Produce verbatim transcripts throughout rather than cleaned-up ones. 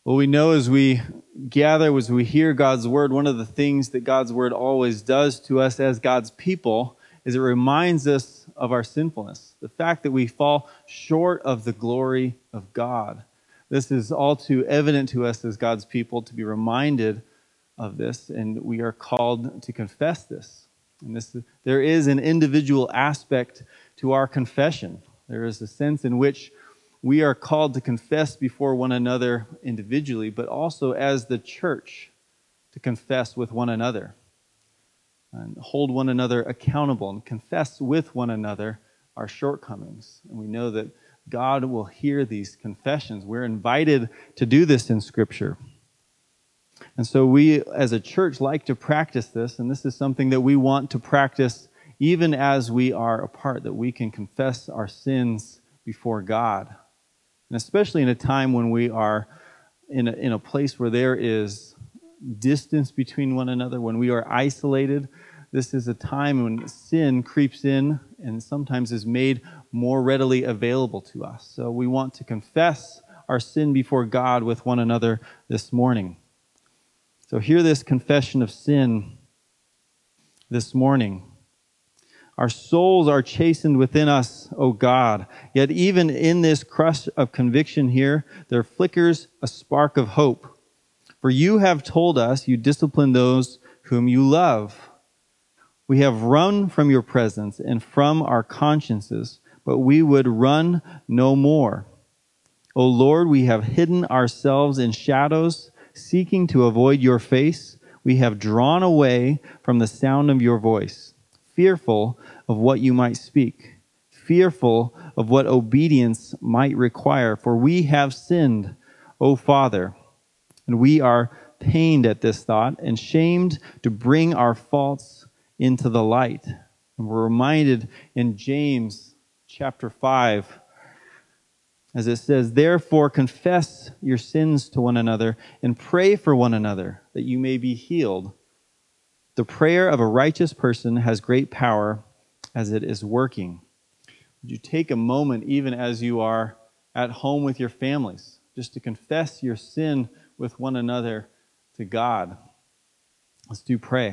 Well, we know as we gather, as we hear God's word, one of the things that God's word always does to us as God's people is it reminds us of our sinfulness, the fact that we fall short of the glory of God. This is all too evident to us as God's people to be reminded of this, and we are called to confess this. And this, there is an individual aspect to our confession. There is a sense in which we are called to confess before one another individually, but also as the church to confess with one another and hold one another accountable and confess with one another our shortcomings. And we know that God will hear these confessions. We're invited to do this in Scripture. And so we as a church like to practice this, and this is something that we want to practice even as we are apart, that we can confess our sins before God. And especially in a time when we are in a, in a place where there is distance between one another, when we are isolated, this is a time when sin creeps in and sometimes is made more readily available to us. So we want to confess our sin before God with one another this morning. So hear this confession of sin this morning. Our souls are chastened within us, O God. Yet even in this crush of conviction here, there flickers a spark of hope. For you have told us you discipline those whom you love. We have run from your presence and from our consciences, but we would run no more. O Lord, we have hidden ourselves in shadows, seeking to avoid your face. We have drawn away from the sound of your voice, fearful of what you might speak, fearful of what obedience might require. For we have sinned, O Father, and we are pained at this thought and shamed to bring our faults into the light. And we're reminded in James chapter five, as it says, therefore confess your sins to one another and pray for one another that you may be healed. The prayer of a righteous person has great power as it is working. Would you take a moment, even as you are at home with your families, just to confess your sin with one another to God? Let's do pray.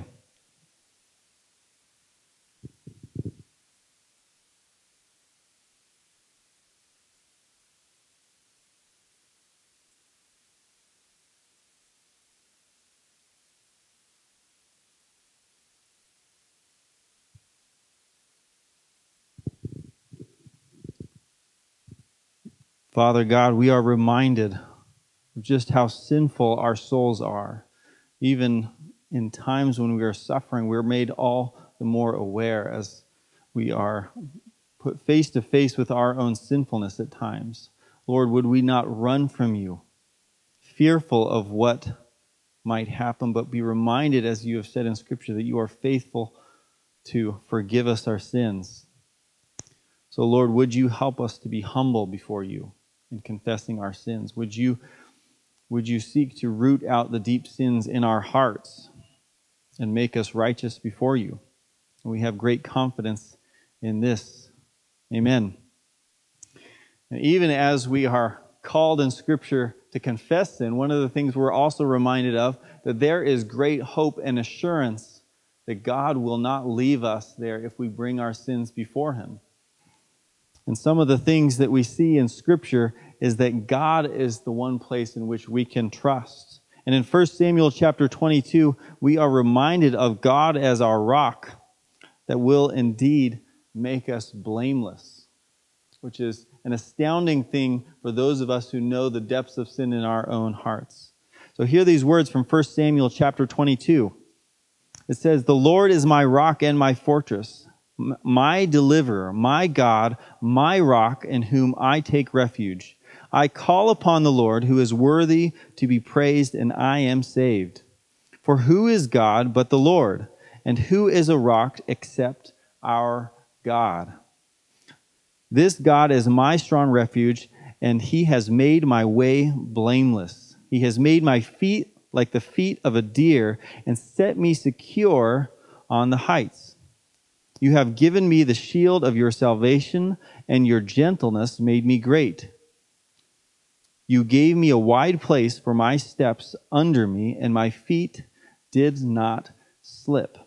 Father God, we are reminded of just how sinful our souls are. Even in times when we are suffering, we're made all the more aware as we are put face to face with our own sinfulness at times. Lord, would we not run from you, fearful of what might happen, but be reminded, as you have said in Scripture, that you are faithful to forgive us our sins. So, Lord, would you help us to be humble before you in confessing our sins? Would you, would you seek to root out the deep sins in our hearts and make us righteous before you? And we have great confidence in this. Amen. And even as we are called in Scripture to confess sin, one of the things we're also reminded of, that there is great hope and assurance that God will not leave us there if we bring our sins before Him. And some of the things that we see in Scripture is that God is the one place in which we can trust. And in First Samuel chapter twenty-two, we are reminded of God as our rock that will indeed make us blameless, which is an astounding thing for those of us who know the depths of sin in our own hearts. So hear these words from First Samuel chapter twenty-two. It says, "The Lord is my rock and my fortress, my deliverer, my God, my rock, in whom I take refuge. I call upon the Lord, who is worthy to be praised, and I am saved. For who is God but the Lord? And who is a rock except our God? This God is my strong refuge, and He has made my way blameless. He has made my feet like the feet of a deer, and set me secure on the heights. You have given me the shield of your salvation, and your gentleness made me great. You gave me a wide place for my steps under me, and my feet did not slip.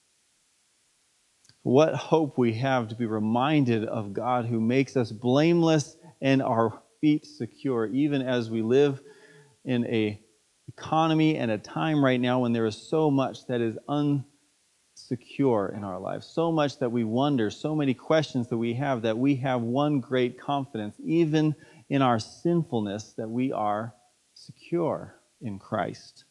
What hope we have to be reminded of God who makes us blameless and our feet secure, even as we live in a economy and a time right now when there is so much that is unsecure in our lives, so much that we wonder, so many questions that we have, that we have one great confidence, even in our sinfulness, that we are secure in Christ.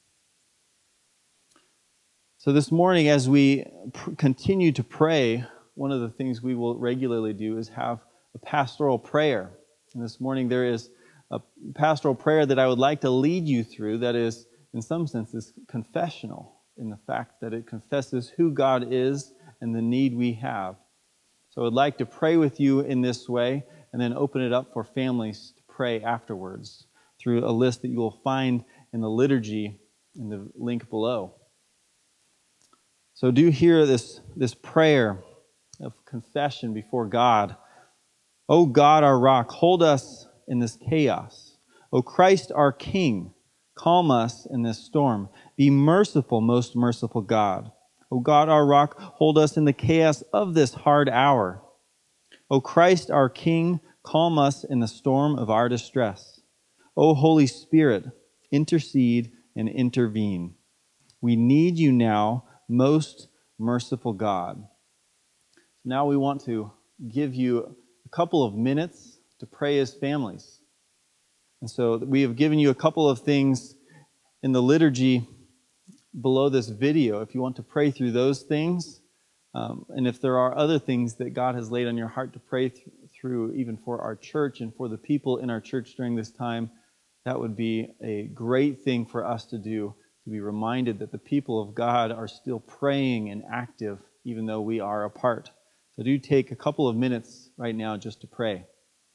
So this morning, as we pr- continue to pray, one of the things we will regularly do is have a pastoral prayer. And this morning there is a pastoral prayer that I would like to lead you through that is, in some senses, confessional, in the fact that it confesses who God is and the need we have. So I would like to pray with you in this way and then open it up for families to pray afterwards through a list that you will find in the liturgy in the link below. So do hear this, this prayer of confession before God. O God, our rock, hold us in this chaos. O Christ, our King, calm us in this storm. Be merciful, most merciful God. O God, our rock, hold us in the chaos of this hard hour. O Christ, our King, calm us in the storm of our distress. O Holy Spirit, intercede and intervene. We need you now, most merciful God. Now we want to give you a couple of minutes to pray as families. And so we have given you a couple of things in the liturgy below this video if you want to pray through those things. Um, and if there are other things that God has laid on your heart to pray th- through, even for our church and for the people in our church during this time, that would be a great thing for us to do, to be reminded that the people of God are still praying and active, even though we are apart. So do take a couple of minutes right now just to pray.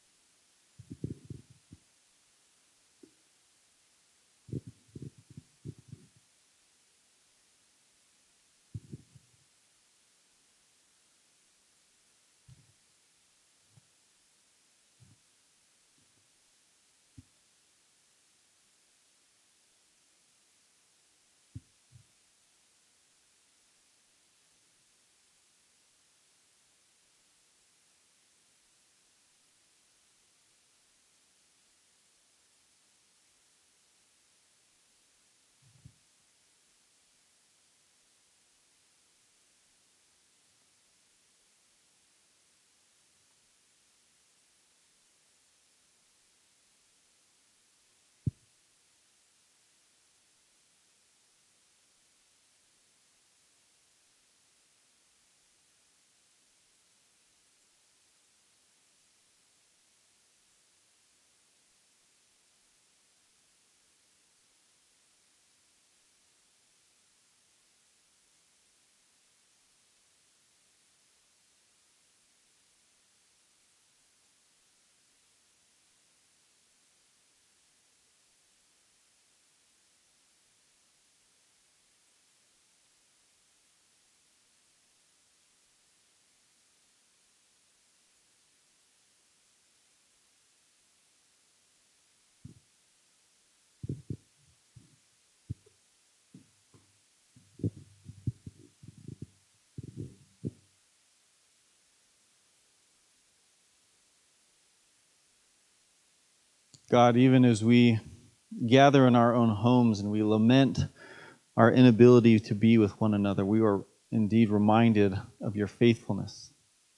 God, even as we gather in our own homes and we lament our inability to be with one another, we are indeed reminded of your faithfulness.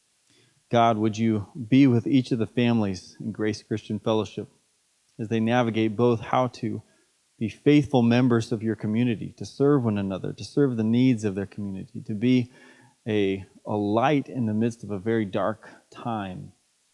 God, would you be with each of the families in Grace Christian Fellowship as they navigate both how to be faithful members of your community, to serve one another, to serve the needs of their community, to be a, a light in the midst of a very dark time.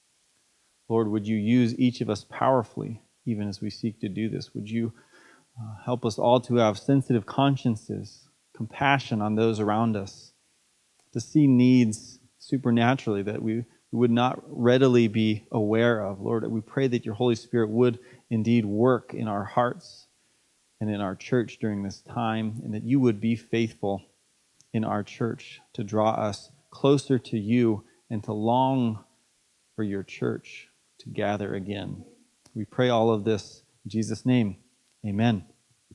Lord, would you use each of us powerfully, even as we seek to do this? Would you uh, help us all to have sensitive consciences, compassion on those around us, to see needs supernaturally that we, we would not readily be aware of. Lord, we pray that your Holy Spirit would indeed work in our hearts and in our church during this time, and that you would be faithful in our church to draw us closer to you and to long for your church to gather again. We pray all of this In Jesus' name, amen.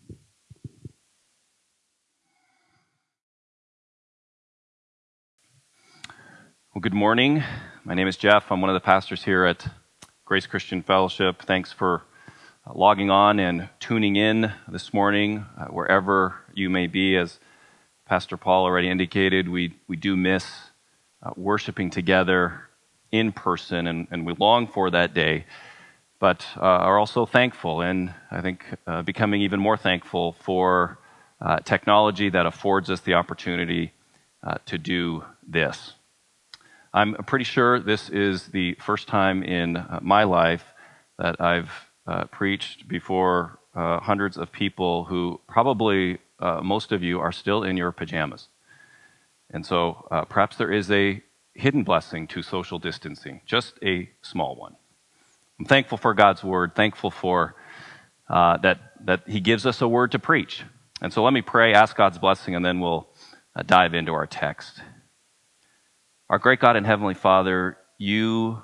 Well, good morning. My name is Jeff. I'm one of the pastors here at Grace Christian Fellowship. Thanks for uh, logging on and tuning in this morning, uh, wherever you may be. As Pastor Paul already indicated, we, we do miss uh, worshiping together in person, and, and we long for that day, but uh, are also thankful, and I think uh, becoming even more thankful for uh, technology that affords us the opportunity uh, to do this. I'm pretty sure this is the first time in uh, my life that I've uh, preached before uh, hundreds of people who probably uh, most of you are still in your pajamas. And so uh, perhaps there is a hidden blessing to social distancing, just a small one. I'm thankful for God's word, thankful for uh, that, that he gives us a word to preach. And so let me pray, ask God's blessing, and then we'll uh, dive into our text. Our great God and Heavenly Father, you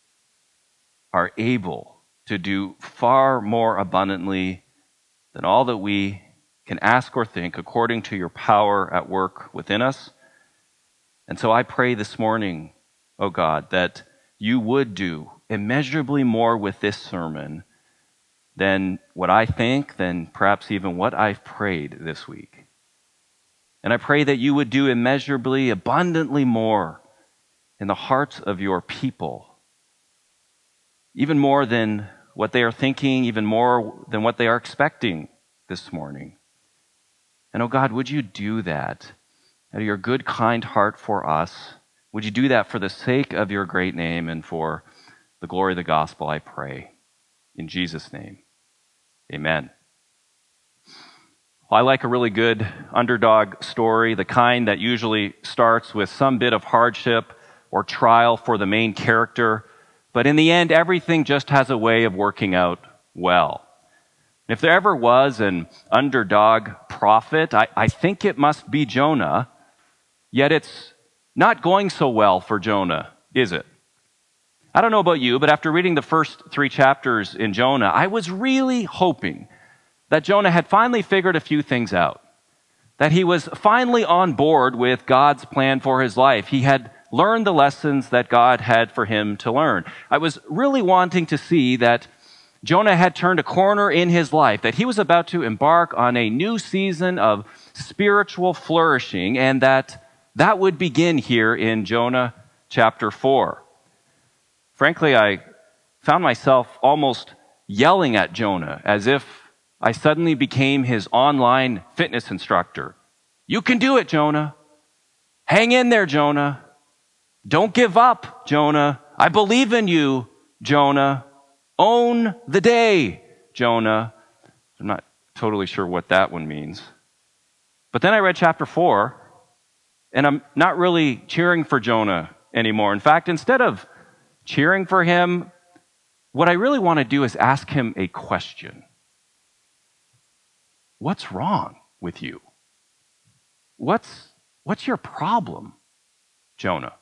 are able to do far more abundantly than all that we can ask or think according to your power at work within us. And so I pray this morning, oh God, that you would do immeasurably more with this sermon than what I think, than perhaps even what I've prayed this week. And I pray that you would do immeasurably, abundantly more in the hearts of your people, even more than what they are thinking, even more than what they are expecting this morning. And oh God, would you do that out of your good, kind heart for us? Would you do that for the sake of your great name and for the glory of the gospel, I pray. In Jesus' name, amen. Well, I like a really good underdog story, the kind that usually starts with some bit of hardship or trial for the main character, but in the end, everything just has a way of working out well. If there ever was an underdog prophet, I, I think it must be Jonah, yet it's not going so well for Jonah, is it? I don't know about you, but after reading the first three chapters in Jonah, I was really hoping that Jonah had finally figured a few things out, that he was finally on board with God's plan for his life. He had learned the lessons that God had for him to learn. I was really wanting to see that Jonah had turned a corner in his life, that he was about to embark on a new season of spiritual flourishing, and that that would begin here in Jonah chapter four. Frankly, I found myself almost yelling at Jonah as if I suddenly became his online fitness instructor. You can do it, Jonah. Hang in there, Jonah. Don't give up, Jonah. I believe in you, Jonah. Own the day, Jonah. I'm not totally sure what that one means. But then I read chapter four, and I'm not really cheering for Jonah anymore. In fact, instead of cheering for him, what I really want to do is ask him a question. What's wrong with you? What's, what's your problem, Jonah?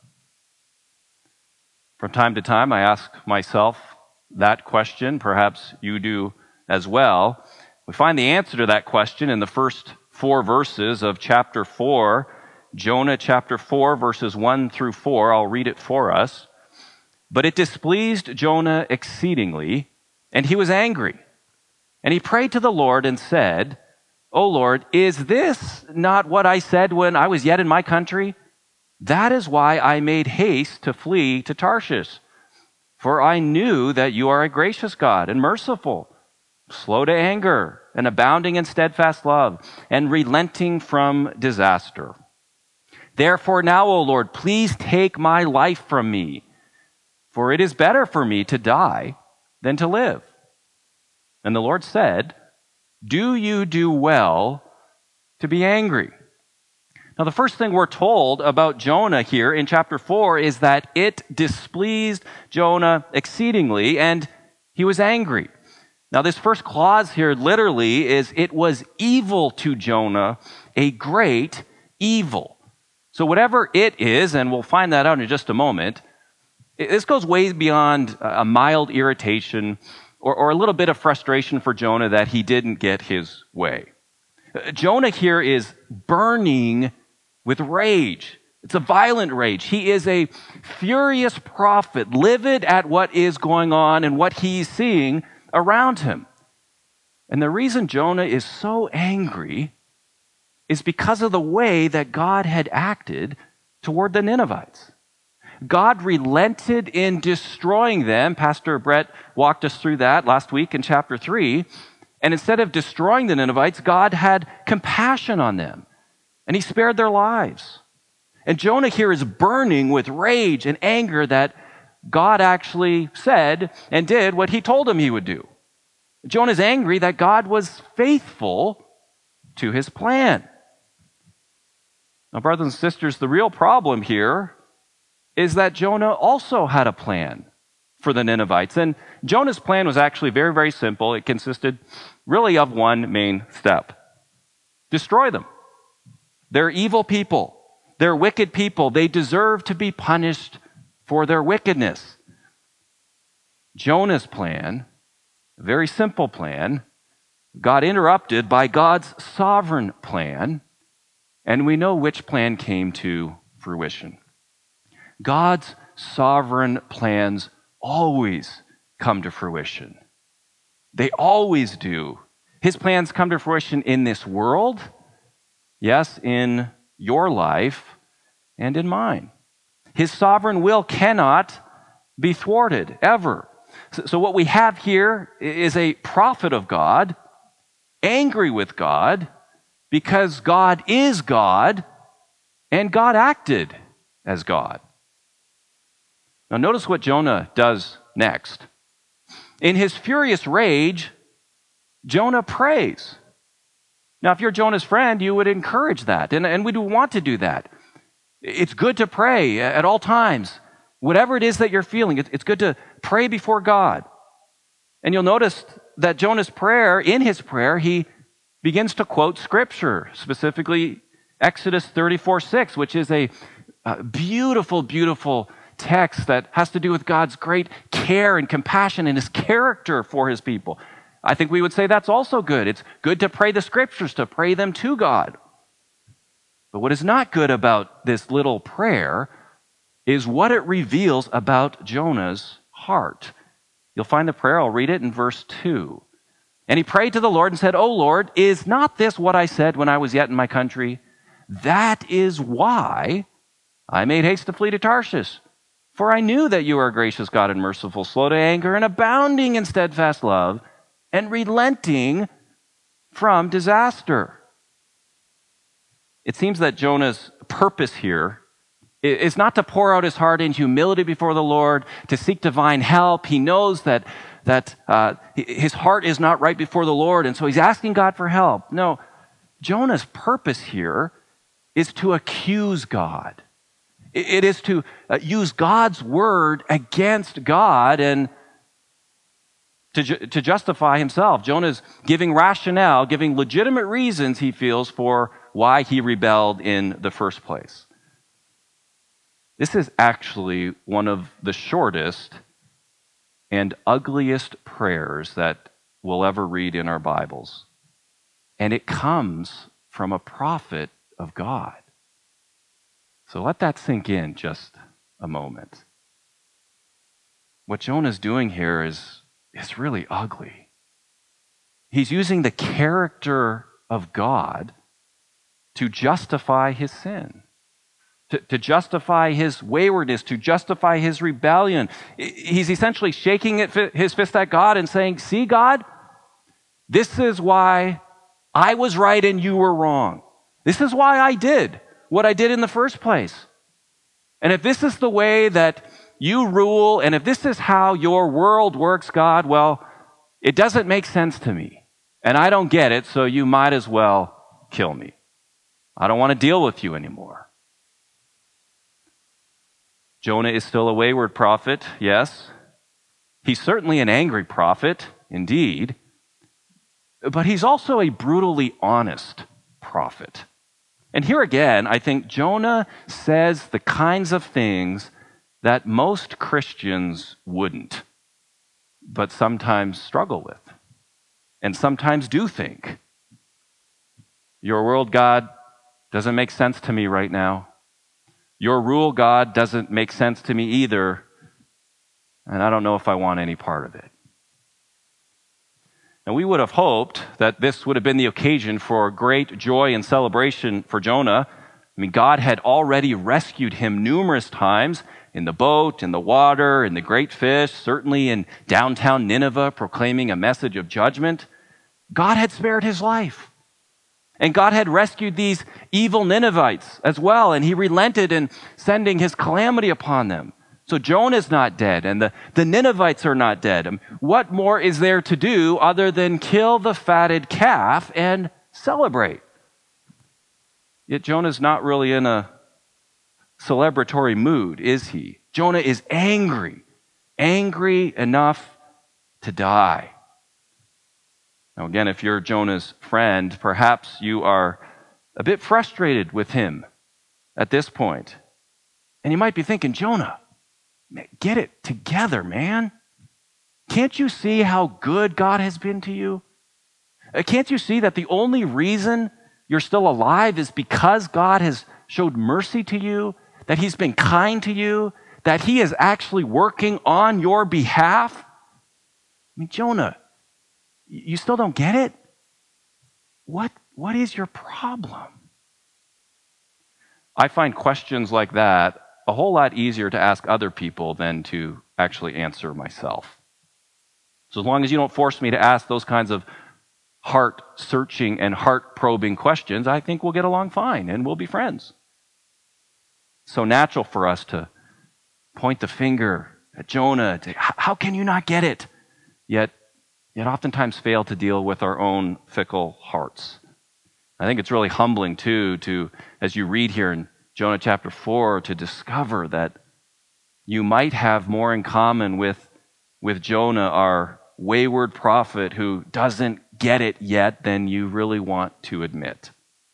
From time to time, I ask myself that question. Perhaps you do as well. We find the answer to that question in the first four verses of chapter four, Jonah chapter four, verses one through four. I'll read it for us. But it displeased Jonah exceedingly, and he was angry. And he prayed to the Lord and said, O Lord, is this not what I said when I was yet in my country? That is why I made haste to flee to Tarshish. For I knew that you are a gracious God and merciful, slow to anger and abounding in steadfast love and relenting from disaster. Therefore now, O Lord, please take my life from me, for it is better for me to die than to live. And the Lord said, do you do well to be angry? Now, the first thing we're told about Jonah here in chapter four is that it displeased Jonah exceedingly, and he was angry. Now, this first clause here literally is, it was evil to Jonah, a great evil. So whatever it is, and we'll find that out in just a moment, this goes way beyond a mild irritation or, or a little bit of frustration for Jonah that he didn't get his way. Jonah here is burning with rage. It's a violent rage. He is a furious prophet, livid at what is going on and what he's seeing around him. And the reason Jonah is so angry is because of the way that God had acted toward the Ninevites. God relented in destroying them. Pastor Brett walked us through that last week in chapter three. And instead of destroying the Ninevites, God had compassion on them, and he spared their lives. And Jonah here is burning with rage and anger that God actually said and did what he told him he would do. Jonah's angry that God was faithful to his plan. Now, brothers and sisters, the real problem here is that Jonah also had a plan for the Ninevites. And Jonah's plan was actually very, very simple. It consisted really of one main step: destroy them. They're evil people. They're wicked people. They deserve to be punished for their wickedness. Jonah's plan, a very simple plan, got interrupted by God's sovereign plan, and we know which plan came to fruition. God's sovereign plans always come to fruition. They always do. His plans come to fruition in this world, yes, in your life, and in mine. His sovereign will cannot be thwarted, ever. So, so what we have here is a prophet of God, angry with God, because God is God, and God acted as God. Now notice what Jonah does next. In his furious rage, Jonah prays. Now, if you're Jonah's friend, you would encourage that, and, and we do want to do that. It's good to pray at all times. Whatever it is that you're feeling, it's good to pray before God. And you'll notice that Jonah's prayer, in his prayer, he begins to quote Scripture, specifically Exodus thirty-four six, which is a, a beautiful, beautiful text that has to do with God's great care and compassion and his character for his people. I think we would say that's also good. It's good to pray the Scriptures, to pray them to God. But what is not good about this little prayer is what it reveals about Jonah's heart. You'll find the prayer, I'll read it in verse two. And he prayed to the Lord and said, "O Lord, is not this what I said when I was yet in my country? That is why I made haste to flee to Tarshish. For I knew that you are a gracious God and merciful, slow to anger, and abounding in steadfast love, and relenting from disaster." It seems that Jonah's purpose here is not to pour out his heart in humility before the Lord, to seek divine help. He knows that, that uh, his heart is not right before the Lord, and so he's asking God for help. No, Jonah's purpose here is to accuse God. It is to uh, use God's word against God and to, ju- to justify himself. Jonah's giving rationale, giving legitimate reasons he feels for why he rebelled in the first place. This is actually one of the shortest and ugliest prayers that we'll ever read in our Bibles. And it comes from a prophet of God. So let that sink in just a moment. What Jonah's doing here is, is really ugly. He's using the character of God to justify his sin, to, to justify his waywardness, to justify his rebellion. He's essentially shaking it, his fist at God and saying, "See, God, this is why I was right and you were wrong. This is why I did what I did in the first place. And if this is the way that you rule, and if this is how your world works, God, well, it doesn't make sense to me. And I don't get it, so you might as well kill me. I don't want to deal with you anymore." Jonah is still a wayward prophet, yes. He's certainly an angry prophet, indeed. But he's also a brutally honest prophet. And here again, I think Jonah says the kinds of things that most Christians wouldn't. but sometimes struggle with, and sometimes do think, your world, God, doesn't make sense to me right now. Your rule, God, doesn't make sense to me either, and I don't know if I want any part of it. And we would have hoped that this would have been the occasion for great joy and celebration for Jonah. I mean, God had already rescued him numerous times in the boat, in the water, in the great fish, certainly in downtown Nineveh, proclaiming a message of judgment. God had spared his life. And God had rescued these evil Ninevites as well, and he relented in sending his calamity upon them. So Jonah's not dead, and the, the Ninevites are not dead. Um, what more is there to do other than kill the fatted calf and celebrate? Yet Jonah's not really in a celebratory mood, is he? Jonah is angry, angry enough to die. Now again, if you're Jonah's friend, perhaps you are a bit frustrated with him at this point. And you might be thinking, Jonah, get it together, man. Can't you see how good God has been to you? Can't you see that the only reason you're still alive is because God has showed mercy to you, that he's been kind to you, that he is actually working on your behalf? I mean, Jonah, you still don't get it? What, what is your problem? I find questions like that a whole lot easier to ask other people than to actually answer myself. So as long as you don't force me to ask those kinds of heart-searching and heart-probing questions, I think we'll get along fine and we'll be friends. It's so natural for us to point the finger at Jonah. To, how can you not get it? Yet, yet oftentimes fail to deal with our own fickle hearts. I think it's really humbling, too, to, as you read here in Jonah chapter four, to discover that you might have more in common with, with Jonah, our wayward prophet who doesn't get it yet than you really want to admit.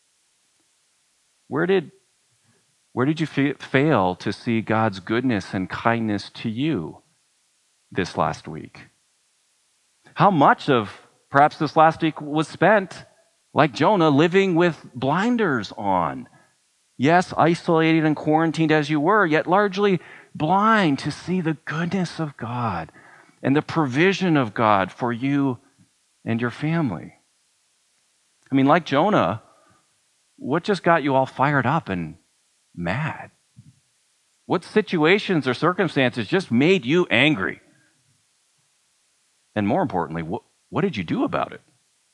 Where did, where did you fa- fail to see God's goodness and kindness to you this last week? How much of perhaps this last week was spent, like Jonah, living with blinders on? Yes, isolated and quarantined as you were, yet largely blind to see the goodness of God and the provision of God for you and your family. I mean, like Jonah, what just got you all fired up and mad? What situations or circumstances just made you angry? And more importantly, what, what did you do about it?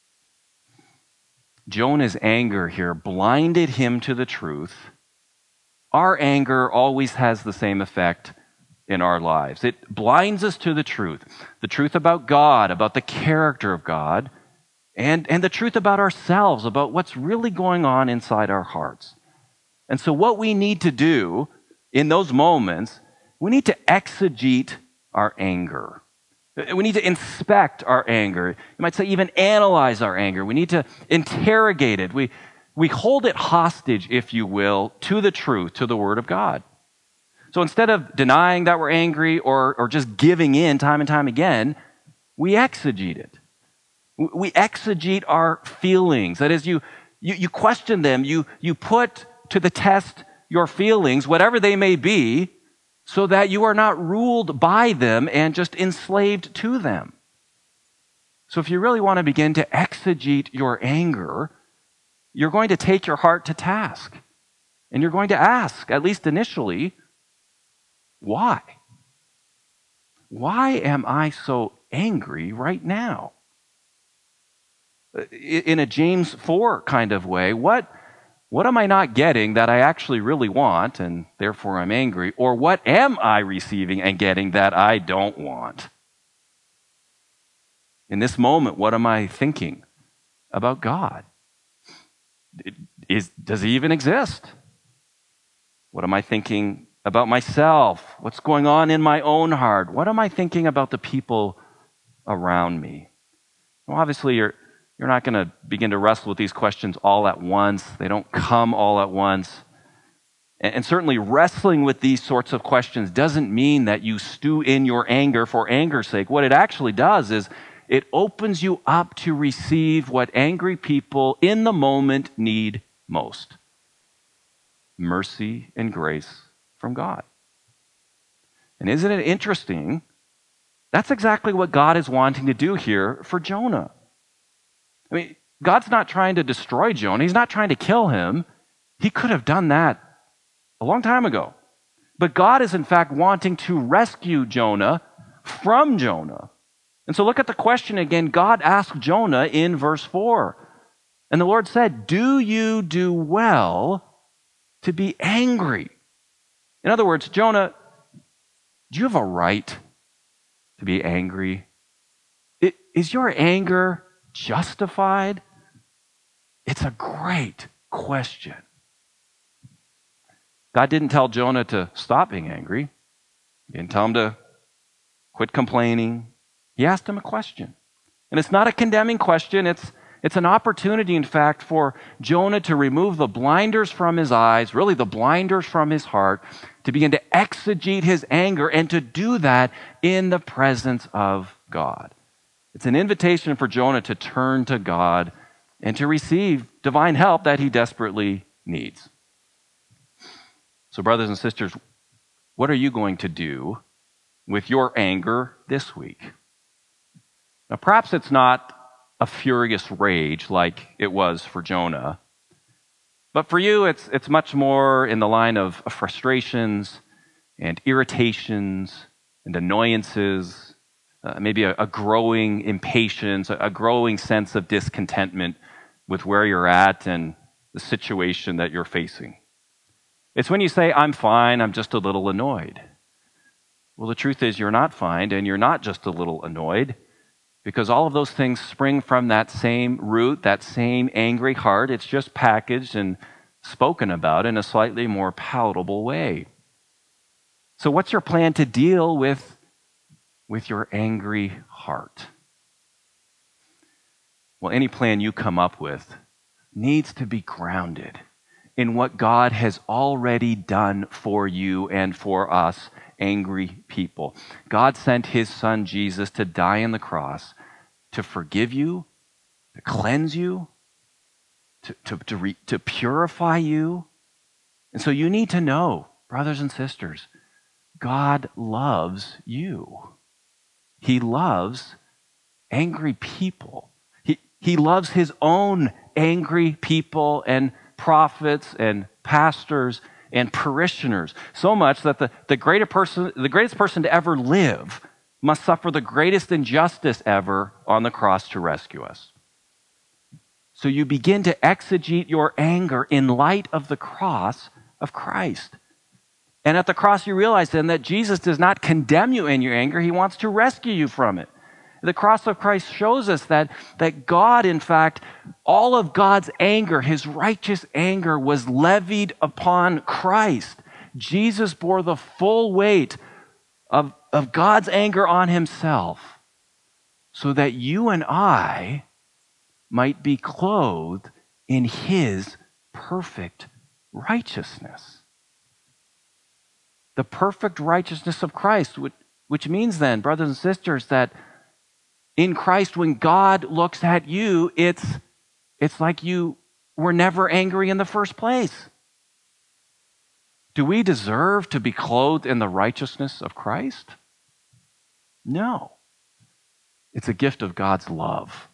Jonah's anger here blinded him to the truth. Our anger always has the same effect in our lives. It blinds us to the truth, the truth about God, about the character of God, and, and the truth about ourselves, about what's really going on inside our hearts. And so what we need to do in those moments, we need to exegete our anger. We need to inspect our anger. You might say even analyze our anger. We need to interrogate it. We, we hold it hostage, if you will, to the truth, to the Word of God. So instead of denying that we're angry or, or just giving in time and time again, we exegete it. We exegete our feelings. That is, you, you, you question them. You, you put to the test your feelings, whatever they may be, so that you are not ruled by them and just enslaved to them. So if you really want to begin to exegete your anger, you're going to take your heart to task. And you're going to ask, at least initially, why? Why am I so angry right now? In a James four kind of way, what What am I not getting that I actually really want, and therefore I'm angry? Or what am I receiving and getting that I don't want? In this moment, what am I thinking about God? Is, does he even exist? What am I thinking about myself? What's going on in my own heart? What am I thinking about the people around me? Well, obviously, you're You're not going to begin to wrestle with these questions all at once. They don't come all at once. And certainly wrestling with these sorts of questions doesn't mean that you stew in your anger for anger's sake. What it actually does is it opens you up to receive what angry people in the moment need most: mercy and grace from God. And isn't it interesting? That's exactly what God is wanting to do here for Jonah. I mean, God's not trying to destroy Jonah. He's not trying to kill him. He could have done that a long time ago. But God is in fact wanting to rescue Jonah from Jonah. And so look at the question again. God asked Jonah in verse four. And the Lord said, "Do you do well to be angry?" In other words, Jonah, do you have a right to be angry? Is your anger justified? It's a great question. God didn't tell Jonah to stop being angry. He didn't tell him to quit complaining. He asked him a question. And it's not a condemning question. It's, it's an opportunity, in fact, for Jonah to remove the blinders from his eyes, really the blinders from his heart, to begin to exegete his anger, and to do that in the presence of God. It's an invitation for Jonah to turn to God and to receive divine help that he desperately needs. So, brothers and sisters, what are you going to do with your anger this week? Now, perhaps it's not a furious rage like it was for Jonah, but for you, it's, it's much more in the line of, of frustrations and irritations and annoyances, uh, maybe a, a growing impatience, a, a growing sense of discontentment with where you're at and the situation that you're facing. It's when you say, "I'm fine, I'm just a little annoyed." Well, the truth is you're not fine, and you're not just a little annoyed, because all of those things spring from that same root, that same angry heart. It's just packaged and spoken about in a slightly more palatable way. So what's your plan to deal with, with your angry heart? Well, any plan you come up with needs to be grounded in what God has already done for you and for us angry people. God sent his son Jesus to die on the cross to forgive you, to cleanse you, to, to, to, re, to purify you. And so you need to know, brothers and sisters, God loves you. He loves angry people. He, he loves his own angry people and prophets and pastors and parishioners, so much that the, the, greater person, the greatest person to ever live must suffer the greatest injustice ever on the cross to rescue us. So you begin to exegete your anger in light of the cross of Christ. And at the cross you realize then that Jesus does not condemn you in your anger. He wants to rescue you from it. The cross of Christ shows us that, that God, in fact, all of God's anger, his righteous anger, was levied upon Christ. Jesus bore the full weight of, of God's anger on himself so that you and I might be clothed in his perfect righteousness. The perfect righteousness of Christ, which, which means then, brothers and sisters, that in Christ, when God looks at you, it's, it's like you were never angry in the first place. Do we deserve to be clothed in the righteousness of Christ? No. It's a gift of God's love.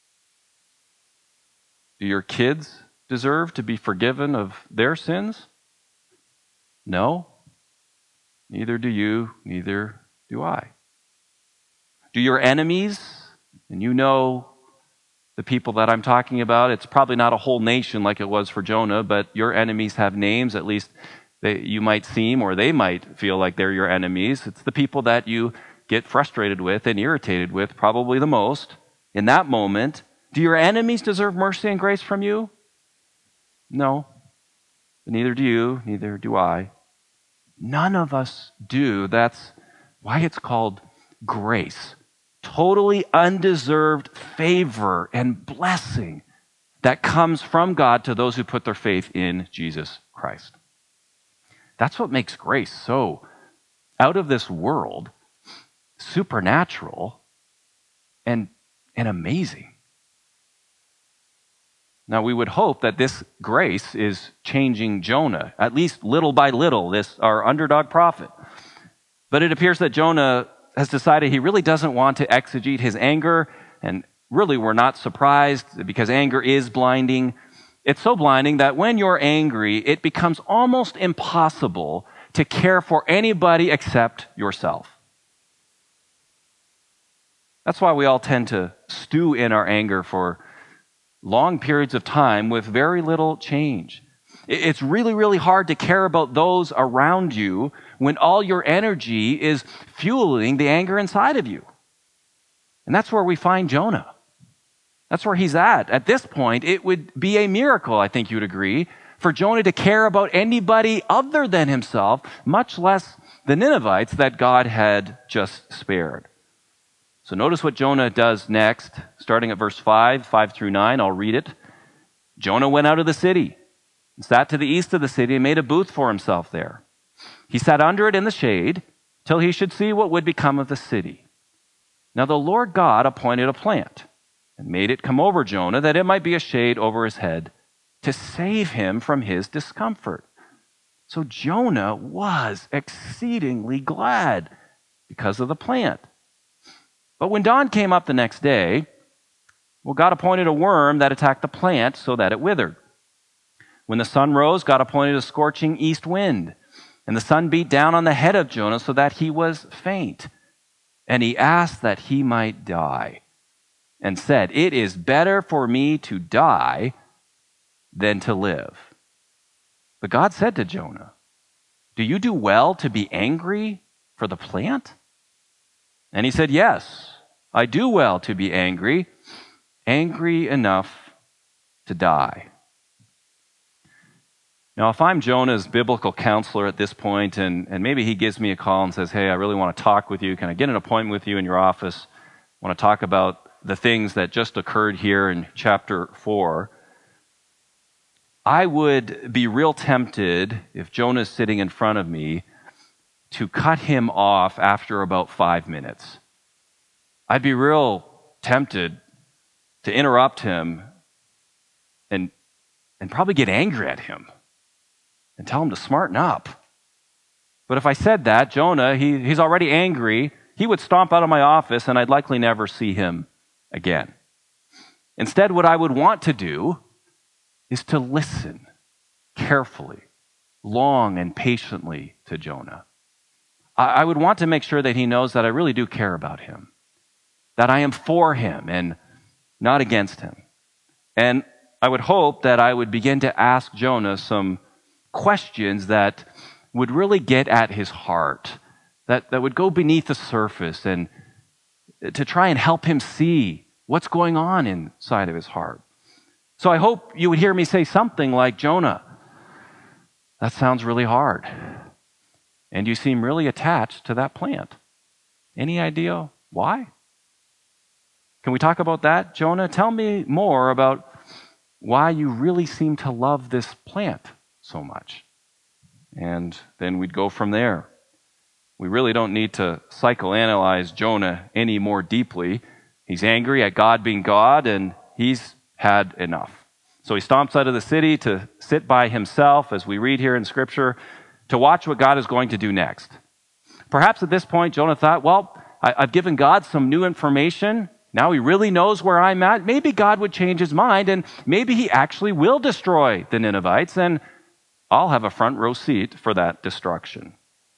Do your kids deserve to be forgiven of their sins? No. Neither do you, neither do I. Do your enemies, and you know the people that I'm talking about, it's probably not a whole nation like it was for Jonah, but your enemies have names, at least they, you might seem, or they might feel like they're your enemies. It's the people that you get frustrated with and irritated with probably the most in that moment. Do your enemies deserve mercy and grace from you? No. But neither do you, neither do I. None of us do. That's why it's called grace. Totally undeserved favor and blessing that comes from God to those who put their faith in Jesus Christ. That's what makes grace so out of this world, supernatural, and, and amazing. Now, we would hope that this grace is changing Jonah, at least little by little, this our underdog prophet. But it appears that Jonah has decided he really doesn't want to exegete his anger, and really we're not surprised because anger is blinding. It's so blinding that when you're angry, it becomes almost impossible to care for anybody except yourself. That's why we all tend to stew in our anger for long periods of time with very little change. It's really, really hard to care about those around you when all your energy is fueling the anger inside of you. And that's where we find Jonah. That's where he's at. At this point, it would be a miracle, I think you'd agree, for Jonah to care about anybody other than himself, much less the Ninevites that God had just spared. So notice what Jonah does next, starting at verse five, five through nine. I'll read it. Jonah went out of the city and sat to the east of the city and made a booth for himself there. He sat under it in the shade till he should see what would become of the city. Now the Lord God appointed a plant and made it come over Jonah that it might be a shade over his head to save him from his discomfort. So Jonah was exceedingly glad because of the plant. But when dawn came up the next day, well, God appointed a worm that attacked the plant so that it withered. When the sun rose, God appointed a scorching east wind, and the sun beat down on the head of Jonah so that he was faint. And he asked that he might die, and said, "It is better for me to die than to live." But God said to Jonah, "Do you do well to be angry for the plant?" And he said, "Yes, I do well to be angry, angry enough to die." Now, if I'm Jonah's biblical counselor at this point, and, and maybe he gives me a call and says, "Hey, I really want to talk with you. Can I get an appointment with you in your office? I want to talk about the things that just occurred here in chapter four. I would be real tempted, if Jonah's sitting in front of me, to cut him off after about five minutes. I'd be real tempted to interrupt him and, and probably get angry at him and tell him to smarten up. But if I said that, Jonah, he, he's already angry. He would stomp out of my office and I'd likely never see him again. Instead, what I would want to do is to listen carefully, long and patiently to Jonah. I, I would want to make sure that he knows that I really do care about him, that I am for him and not against him. And I would hope that I would begin to ask Jonah some questions that would really get at his heart, that, that would go beneath the surface and to try and help him see what's going on inside of his heart. So I hope you would hear me say something like, "Jonah, that sounds really hard. And you seem really attached to that plant. Any idea why? Can we talk about that, Jonah? Tell me more about why you really seem to love this plant so much." And then we'd go from there. We really don't need to psychoanalyze Jonah any more deeply. He's angry at God being God, and he's had enough. So he stomps out of the city to sit by himself, as we read here in Scripture, to watch what God is going to do next. Perhaps at this point, Jonah thought, well, I, I've given God some new information. Now he really knows where I'm at. Maybe God would change his mind, and maybe he actually will destroy the Ninevites, and I'll have a front row seat for that destruction.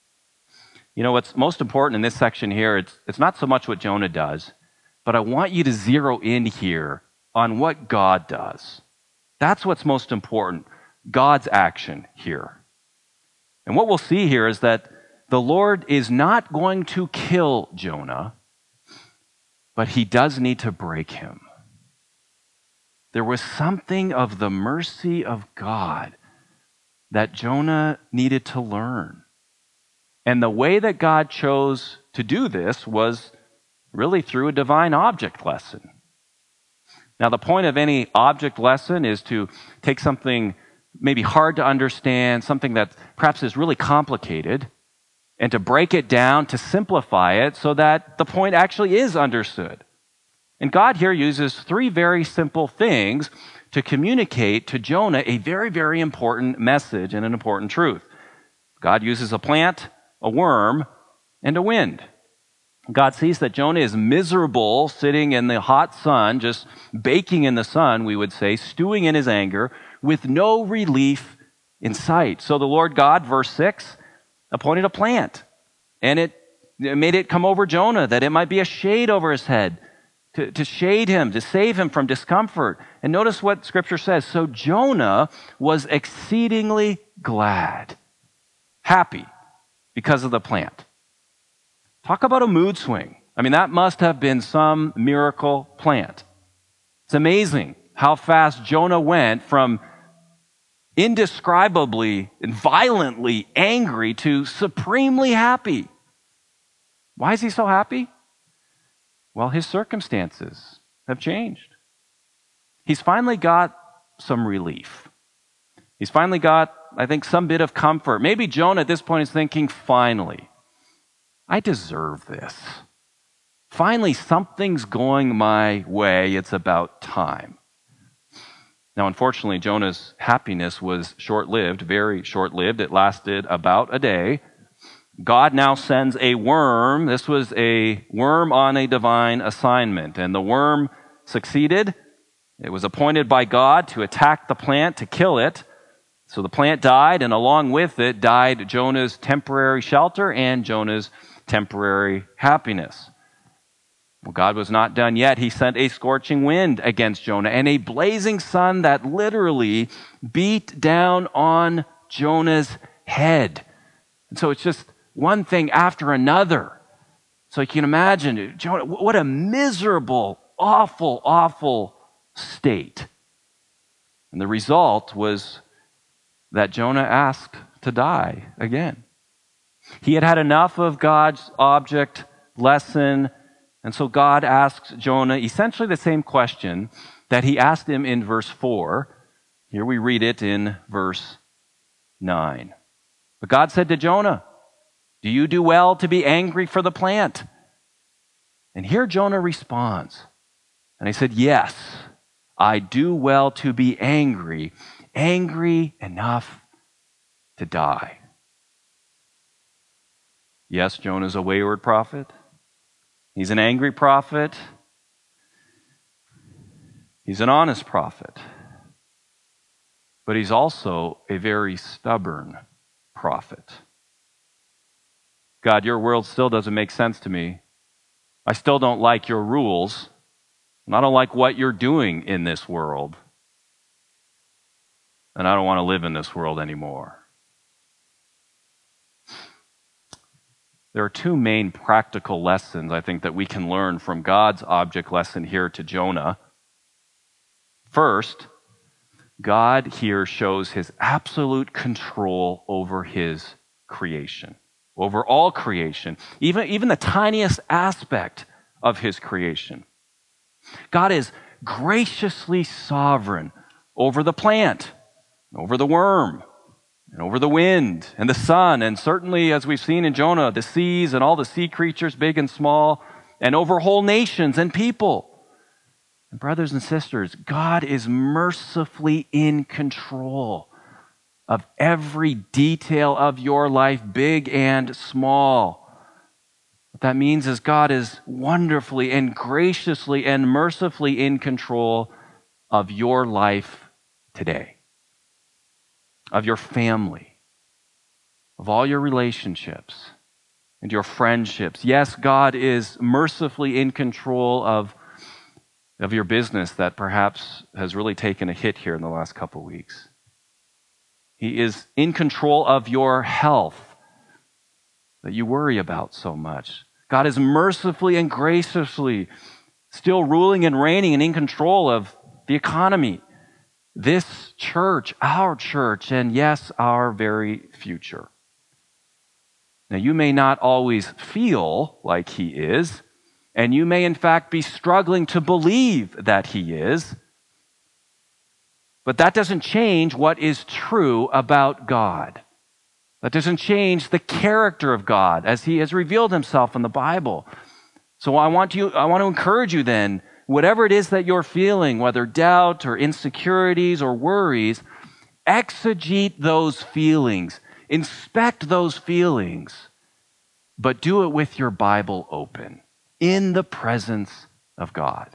You know, what's most important in this section here, it's, it's not so much what Jonah does, but I want you to zero in here on what God does. That's what's most important, God's action here. And what we'll see here is that the Lord is not going to kill Jonah, but he does need to break him. There was something of the mercy of God that Jonah needed to learn. And the way that God chose to do this was really through a divine object lesson. Now, the point of any object lesson is to take something maybe hard to understand, something that perhaps is really complicated, and to break it down, to simplify it so that the point actually is understood. And God here uses three very simple things to communicate to Jonah a very, very important message and an important truth. God uses a plant, a worm, and a wind. God sees that Jonah is miserable, sitting in the hot sun, just baking in the sun, we would say, stewing in his anger, with no relief in sight. So the Lord God, verse six, appointed a plant, and it made it come over Jonah, that it might be a shade over his head, to, to shade him, to save him from discomfort. And notice what Scripture says. So Jonah was exceedingly glad, happy, because of the plant. Talk about a mood swing. I mean, that must have been some miracle plant. It's amazing how fast Jonah went from indescribably and violently angry to supremely happy. Why is he so happy? Well, his circumstances have changed. He's finally got some relief. He's finally got, I think, some bit of comfort. Maybe Jonah at this point is thinking, finally, I deserve this. Finally, something's going my way. It's about time. Now, unfortunately, Jonah's happiness was short-lived, very short-lived. It lasted about a day. God now sends a worm. This was a worm on a divine assignment, and the worm succeeded. It was appointed by God to attack the plant, to kill it. So the plant died, and along with it died Jonah's temporary shelter and Jonah's temporary happiness. Well, God was not done yet. He sent a scorching wind against Jonah and a blazing sun that literally beat down on Jonah's head. And so it's just one thing after another. So you can imagine, Jonah, what a miserable, awful, awful state. And the result was that Jonah asked to die again. He had had enough of God's object lesson, and so God asks Jonah essentially the same question that he asked him in verse four. Here we read it in verse nine. But God said to Jonah, "Do you do well to be angry for the plant?" And here Jonah responds. And he said, "Yes, I do well to be angry, angry enough to die." Yes, Jonah's a wayward prophet. He's an angry prophet. He's an honest prophet. But he's also a very stubborn prophet. God, your world still doesn't make sense to me. I still don't like your rules. And I don't like what you're doing in this world. And I don't want to live in this world anymore. There are two main practical lessons, I think, that we can learn from God's object lesson here to Jonah. First, God here shows his absolute control over his creation, over all creation, even, even the tiniest aspect of his creation. God is graciously sovereign over the plant, over the worm, and over the wind and the sun, and certainly, as we've seen in Jonah, the seas and all the sea creatures, big and small, and over whole nations and people. And brothers and sisters, God is mercifully in control of every detail of your life, big and small. What that means is God is wonderfully and graciously and mercifully in control of your life today, of your family, of all your relationships and your friendships. Yes, God is mercifully in control of, of your business that perhaps has really taken a hit here in the last couple of weeks. He is in control of your health that you worry about so much. God is mercifully and graciously still ruling and reigning and in control of the economy, this church, our church, and yes, our very future. Now, you may not always feel like he is, and you may in fact be struggling to believe that he is, But that doesn't change what is true about God. That doesn't change the character of God as he has revealed himself in the Bible. So I want you, I want to encourage you then, whatever it is that you're feeling, whether doubt or insecurities or worries, exegete those feelings, inspect those feelings, but do it with your Bible open, in the presence of God.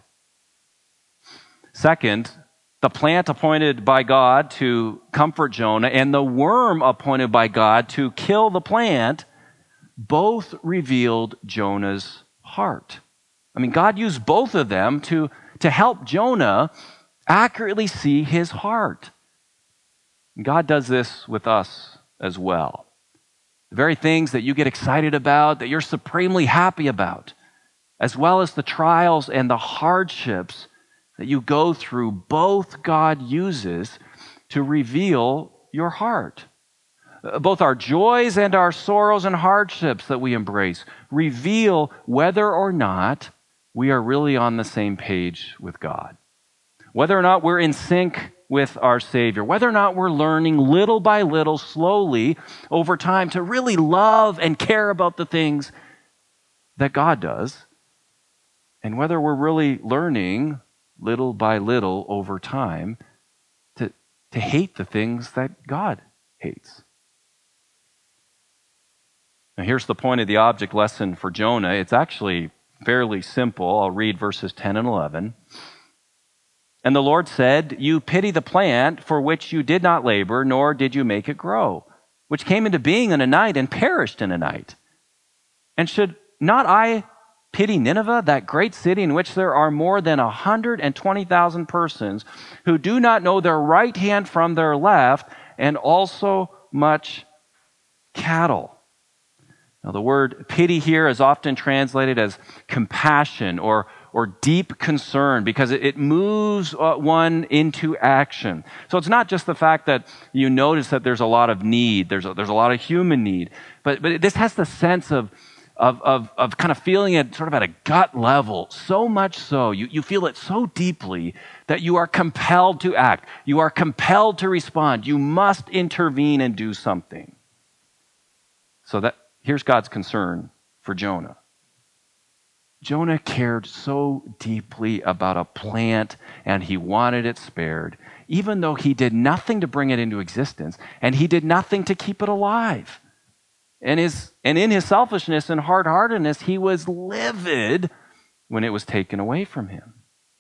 Second, the plant appointed by God to comfort Jonah and the worm appointed by God to kill the plant both revealed Jonah's heart. I mean, God used both of them to, to help Jonah accurately see his heart. God does this with us as well. The very things that you get excited about, that you're supremely happy about, as well as the trials and the hardships that you go through, both God uses to reveal your heart. Both our joys and our sorrows and hardships that we embrace reveal whether or not we are really on the same page with God. Whether or not we're in sync with our Savior. Whether or not we're learning little by little, slowly, over time, to really love and care about the things that God does. And whether we're really learning little by little over time to, to hate the things that God hates. Now, here's the point of the object lesson for Jonah. It's actually fairly simple. I'll read verses ten and eleven. And the Lord said, "You pity the plant for which you did not labor, nor did you make it grow, which came into being in a night and perished in a night. And should not I pity Nineveh, that great city in which there are more than one hundred twenty thousand persons who do not know their right hand from their left, and also much cattle?" Now, the word pity here is often translated as compassion or, or deep concern because it, it moves uh, one into action. So it's not just the fact that you notice that there's a lot of need, there's a, there's a lot of human need, but, but this has the sense of, of, of, of kind of feeling it sort of at a gut level, so much so, you, you feel it so deeply that you are compelled to act. You are compelled to respond. You must intervene and do something. So that here's God's concern for Jonah. Jonah cared so deeply about a plant and he wanted it spared, even though he did nothing to bring it into existence and he did nothing to keep it alive. And, his, and in his selfishness and hard-heartedness, he was livid when it was taken away from him.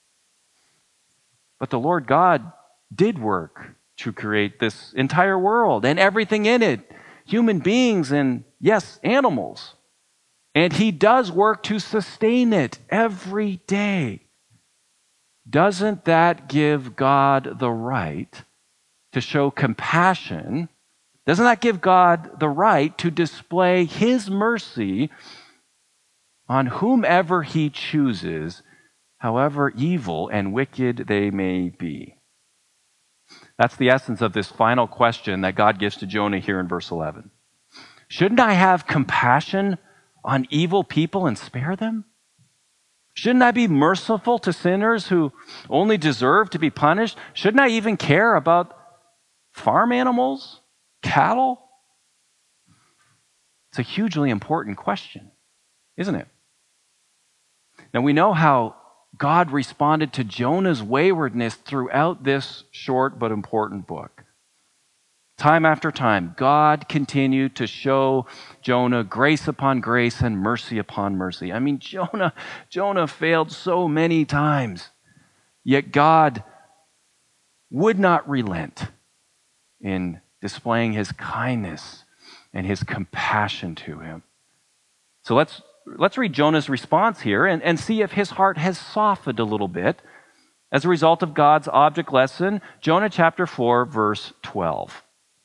But the Lord God did work to create this entire world and everything in it, human beings and, yes, animals. And he does work to sustain it every day. Doesn't that give God the right to show compassion? Doesn't that give God the right to display his mercy on whomever he chooses, however evil and wicked they may be? That's the essence of this final question that God gives to Jonah here in verse eleven. Shouldn't I have compassion on evil people and spare them? Shouldn't I be merciful to sinners who only deserve to be punished? Shouldn't I even care about farm animals, cattle? It's a hugely important question, isn't it? Now we know how God responded to Jonah's waywardness throughout this short but important book. Time after time, God continued to show Jonah grace upon grace and mercy upon mercy. I mean, Jonah, Jonah failed so many times, yet God would not relent in displaying his kindness and his compassion to him. So let's Let's read Jonah's response here and, and see if his heart has softened a little bit as a result of God's object lesson. Jonah chapter four, verse twelve.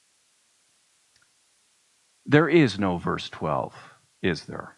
There is no verse twelve, is there?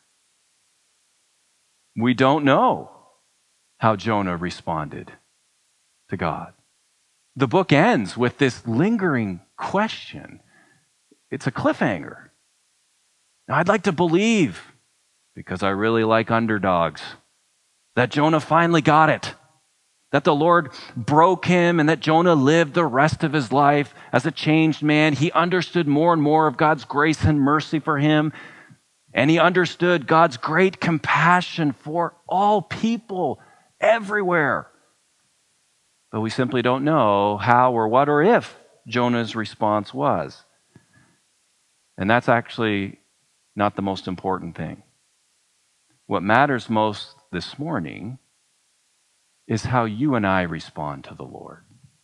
We don't know how Jonah responded to God. The book ends with this lingering question. It's a cliffhanger. Now, I'd like to believe, because I really like underdogs, that Jonah finally got it. that the Lord broke him and that Jonah lived the rest of his life as a changed man. He understood more and more of God's grace and mercy for him, and he understood God's great compassion for all people everywhere. But we simply don't know how or what or if Jonah's response was. And that's actually not the most important thing. What matters most this morning is how you and I respond to the Lord.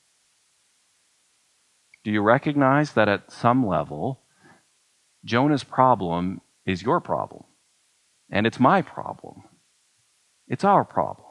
Do you recognize that at some level, Jonah's problem is your problem? And it's my problem. It's our problem.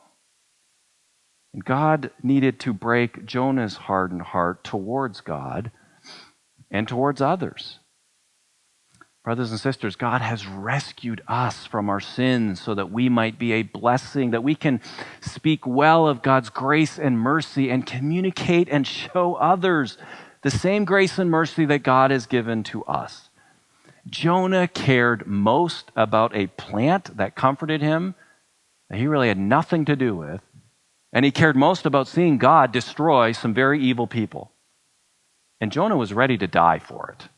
And God needed to break Jonah's hardened heart towards God and towards others. Brothers and sisters, God has rescued us from our sins so that we might be a blessing, that we can speak well of God's grace and mercy and communicate and show others the same grace and mercy that God has given to us. Jonah cared most about a plant that comforted him, that he really had nothing to do with, and he cared most about seeing God destroy some very evil people. And Jonah was ready to die for it.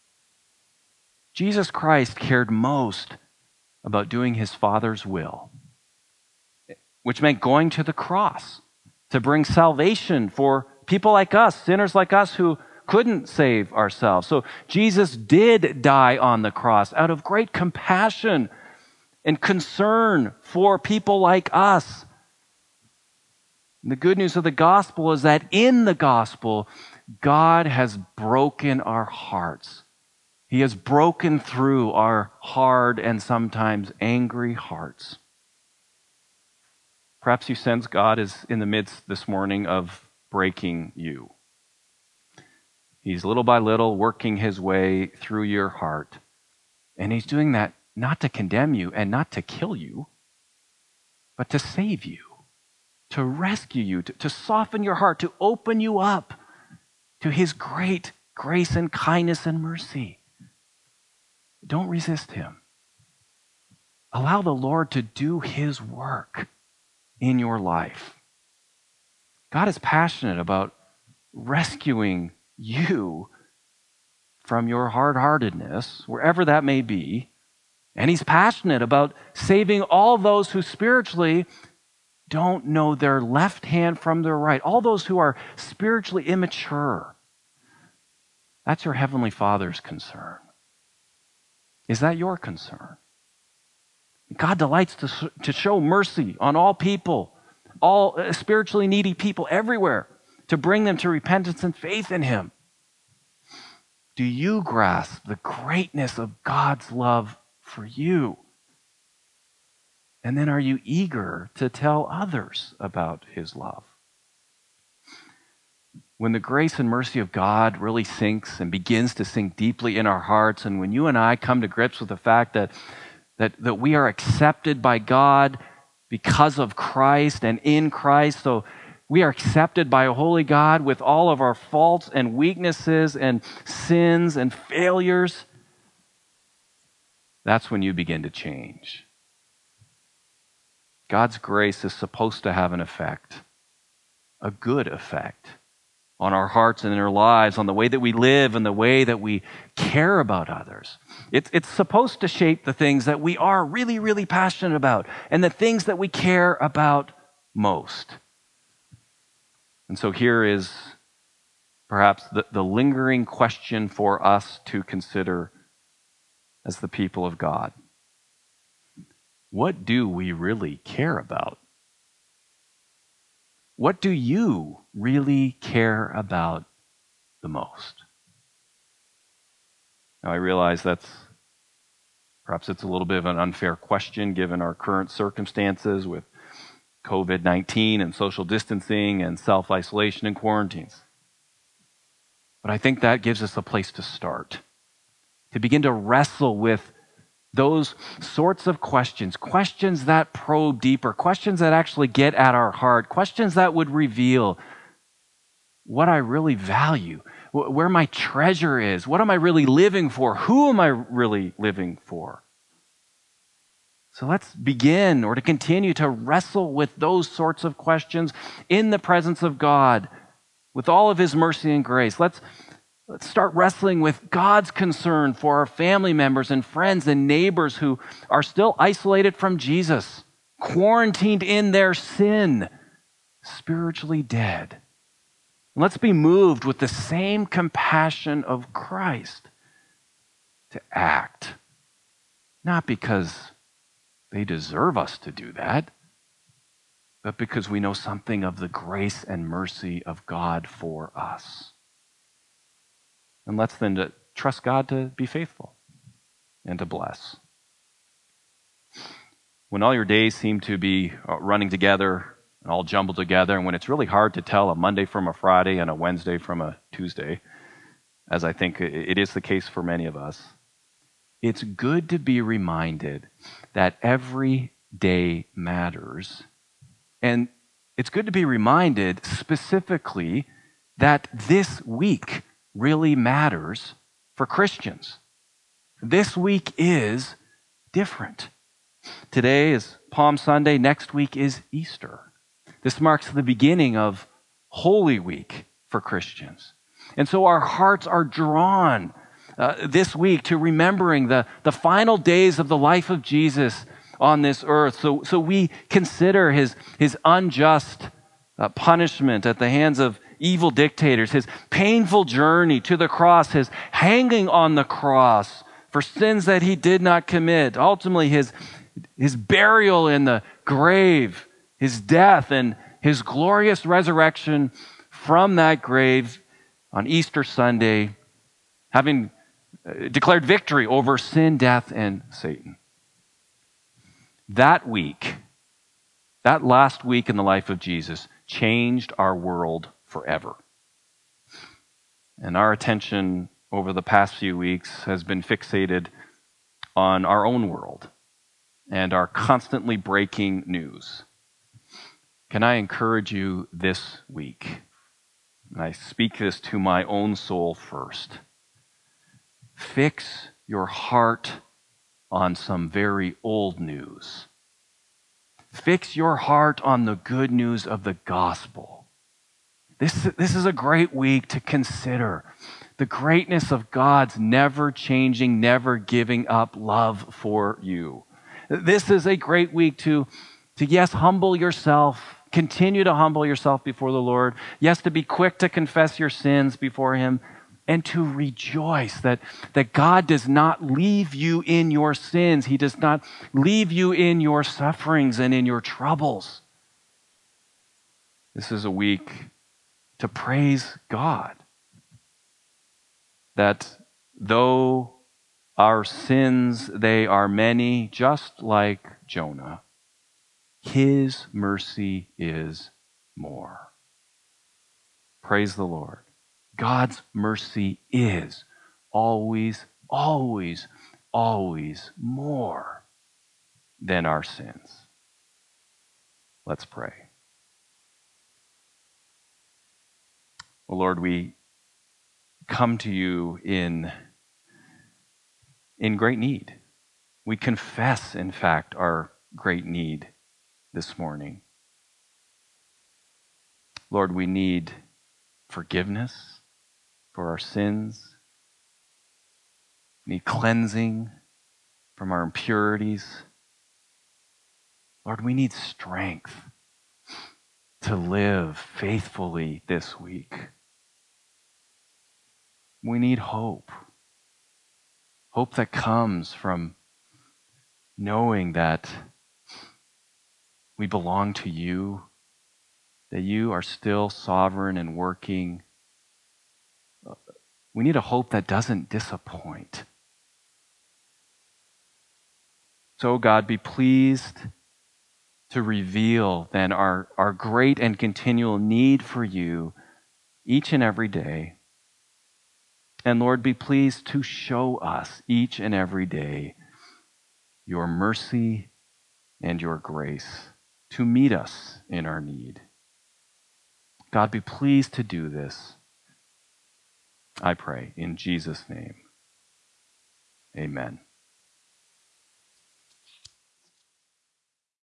Jesus Christ cared most about doing his Father's will, which meant going to the cross to bring salvation for people like us, sinners like us who couldn't save ourselves. So Jesus did die on the cross out of great compassion and concern for people like us. And the good news of the gospel is that in the gospel, God has broken our hearts. He has broken through our hard and sometimes angry hearts. Perhaps you sense God is in the midst this morning of breaking you. He's little by little working his way through your heart. And he's doing that not to condemn you and not to kill you, but to save you, to rescue you, to, to soften your heart, to open you up to his great grace and kindness and mercy. Don't resist him. Allow the Lord to do his work in your life. God is passionate about rescuing you from your hard-heartedness, wherever that may be. And he's passionate about saving all those who spiritually don't know their left hand from their right, all those who are spiritually immature. That's your Heavenly Father's concern. Is that your concern? God delights to, to show mercy on all people, all spiritually needy people everywhere, to bring them to repentance and faith in him. Do you grasp the greatness of God's love for you? And then are you eager to tell others about his love? When the grace and mercy of God really sinks and begins to sink deeply in our hearts, and when you and I come to grips with the fact that, that, that we are accepted by God because of Christ and in Christ, so we are accepted by a holy God with all of our faults and weaknesses and sins and failures, that's when you begin to change. God's grace is supposed to have an effect, a good effect, on our hearts and in our lives, on the way that we live and the way that we care about others. It's, it's supposed to shape the things that we are really, really passionate about and the things that we care about most. And so here is perhaps the, the lingering question for us to consider as the people of God. What do we really care about? What do you really care about the most? Now, I realize that's perhaps it's a little bit of an unfair question given our current circumstances with covid nineteen and social distancing and self-isolation and quarantines. But I think that gives us a place to start, to begin to wrestle with those sorts of questions, questions that probe deeper, questions that actually get at our heart, questions that would reveal what I really value, where my treasure is, what am I really living for, who am I really living for? So let's begin or to continue to wrestle with those sorts of questions in the presence of God with all of his mercy and grace. Let's, let's start wrestling with God's concern for our family members and friends and neighbors who are still isolated from Jesus, quarantined in their sin, spiritually dead. And let's be moved with the same compassion of Christ to act, not because they deserve us to do that, but because we know something of the grace and mercy of God for us. And let's then to trust God to be faithful and to bless. When all your days seem to be running together and all jumbled together, and when it's really hard to tell a Monday from a Friday and a Wednesday from a Tuesday, as I think it is the case for many of us, it's good to be reminded that every day matters. And it's good to be reminded specifically that this week really matters for Christians. This week is different. Today is Palm Sunday. Next week is Easter. This marks the beginning of Holy Week for Christians. And so our hearts are drawn Uh, this week to remembering the, the final days of the life of Jesus on this earth. So, so we consider his, his unjust uh, punishment at the hands of evil dictators, his painful journey to the cross, his hanging on the cross for sins that he did not commit, ultimately his, his burial in the grave, his death, and his glorious resurrection from that grave on Easter Sunday, having declared victory over sin, death, and Satan. That week, that last week in the life of Jesus, changed our world forever. And our attention over the past few weeks has been fixated on our own world and our constantly breaking news. Can I encourage you this week? And I speak this to my own soul first. Fix your heart on some very old news. Fix your heart on the good news of the gospel. This, this is a great week to consider the greatness of God's never-changing, never-giving up love for you. This is a great week to, to, yes, humble yourself, continue to humble yourself before the Lord. Yes, to be quick to confess your sins before him, and to rejoice that, that God does not leave you in your sins. He does not leave you in your sufferings and in your troubles. This is a week to praise God. That though our sins, they are many, just like Jonah, his mercy is more. Praise the Lord. God's mercy is always, always, always more than our sins. Let's pray. Well, Lord, we come to you in, in great need. We confess, in fact, our great need this morning. Lord, we need forgiveness for our sins. We need cleansing from our impurities. Lord, we need strength to live faithfully this week. We need hope. Hope that comes from knowing that we belong to you, that you are still sovereign and working. We need a hope that doesn't disappoint. So, God, be pleased to reveal then our, our great and continual need for you each and every day. And Lord, be pleased to show us each and every day your mercy and your grace to meet us in our need. God, be pleased to do this. I pray in Jesus' name. Amen.